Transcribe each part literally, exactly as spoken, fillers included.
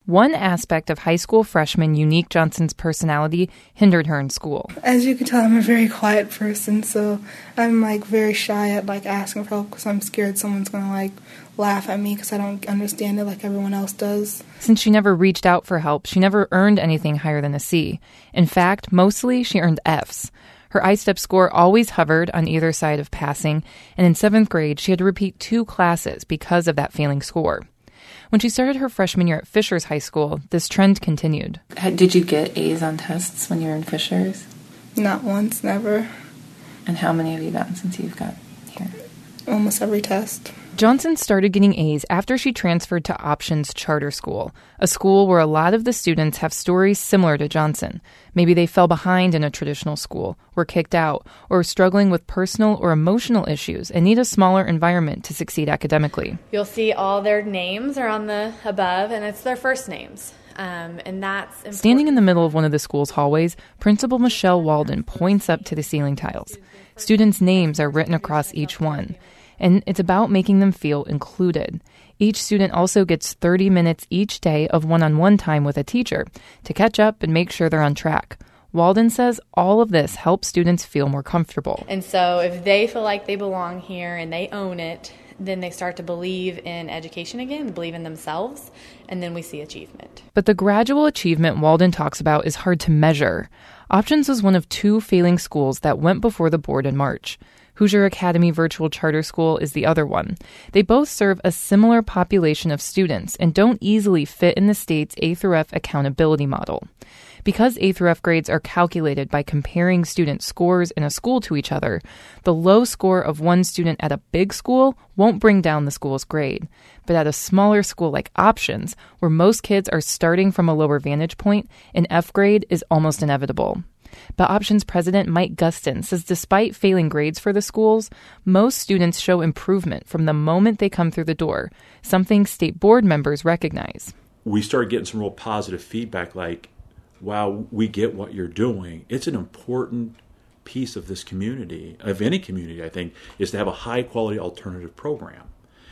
One aspect of high school freshman Unique Johnson's personality hindered her in school. As you can tell, I'm a very quiet person, so I'm like very shy at like asking for help because I'm scared someone's going to like laugh at me because I don't understand it like everyone else does. Since she never reached out for help, she never earned anything higher than a C. In fact, mostly she earned Fs. Her I STEP score always hovered on either side of passing, and in seventh grade, she had to repeat two classes because of that failing score. When she started her freshman year at Fishers High School, this trend continued. Did you get A's on tests when you were in Fishers? Not once, never. And how many have you gotten since you've got here? Almost every test. Johnson started getting A's after she transferred to Options Charter School, a school where a lot of the students have stories similar to Johnson. Maybe they fell behind in a traditional school, were kicked out, or are struggling with personal or emotional issues and need a smaller environment to succeed academically. You'll see all their names are on the above, and it's their first names. Um, and that's important. Standing in the middle of one of the school's hallways, Principal Michelle Walden points up to the ceiling tiles. Students' names are written across each one. And it's about making them feel included. Each student also gets thirty minutes each day of one-on-one time with a teacher to catch up and make sure they're on track. Walden says all of this helps students feel more comfortable. And so if they feel like they belong here and they own it, then they start to believe in education again, believe in themselves, and then we see achievement. But the gradual achievement Walden talks about is hard to measure. Options was one of two failing schools that went before the board in March. Hoosier Academy Virtual Charter School is the other one. They both serve a similar population of students and don't easily fit in the state's A through F accountability model. Because A through F grades are calculated by comparing student scores in a school to each other, the low score of one student at a big school won't bring down the school's grade. But at a smaller school like Options, where most kids are starting from a lower vantage point, an F grade is almost inevitable. But Options President Mike Gustin says despite failing grades for the schools, most students show improvement from the moment they come through the door, something state board members recognize. We started getting some real positive feedback like, wow, we get what you're doing. It's an important piece of this community, of any community, I think, is to have a high-quality alternative program.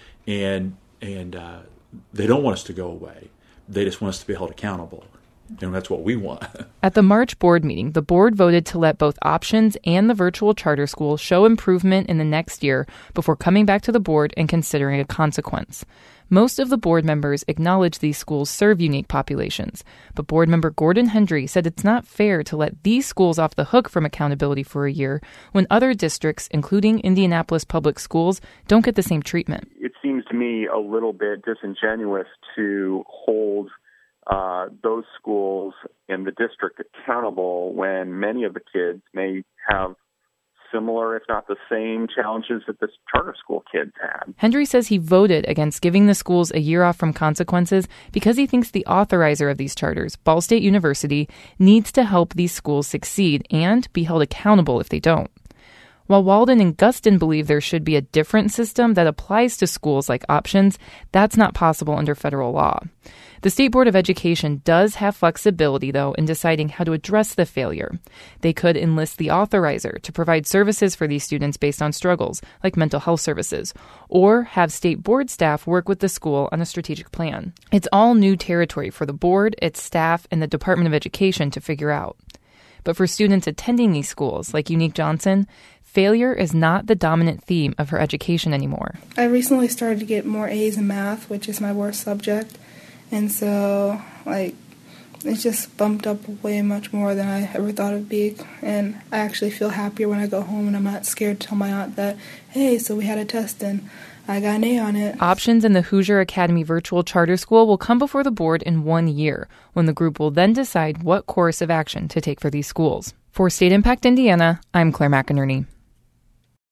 And, and uh, they don't want us to go away. They just want us to be held accountable. And that's what we want. At the March board meeting, the board voted to let both Options and the virtual charter school show improvement in the next year before coming back to the board and considering a consequence. Most of the board members acknowledge these schools serve unique populations, but board member Gordon Hendry said it's not fair to let these schools off the hook from accountability for a year when other districts, including Indianapolis Public Schools, don't get the same treatment. It seems to me a little bit disingenuous to hold Uh, those schools in the district accountable when many of the kids may have similar, if not the same, challenges that this charter school kids had. Hendry says he voted against giving the schools a year off from consequences because he thinks the authorizer of these charters, Ball State University, needs to help these schools succeed and be held accountable if they don't. While Walden and Gustin believe there should be a different system that applies to schools like Options, that's not possible under federal law. The State Board of Education does have flexibility, though, in deciding how to address the failure. They could enlist the authorizer to provide services for these students based on struggles, like mental health services, or have state board staff work with the school on a strategic plan. It's all new territory for the board, its staff, and the Department of Education to figure out. But for students attending these schools, like Unique Johnson, failure is not the dominant theme of her education anymore. I recently started to get more A's in math, which is my worst subject. And so, like, it's just bumped up way much more than I ever thought it would be. And I actually feel happier when I go home and I'm not scared to tell my aunt that, hey, so we had a test and I got an A on it. Options in the Hoosier Academy Virtual Charter School will come before the board in one year, when the group will then decide what course of action to take for these schools. For State Impact Indiana, I'm Claire McInerney.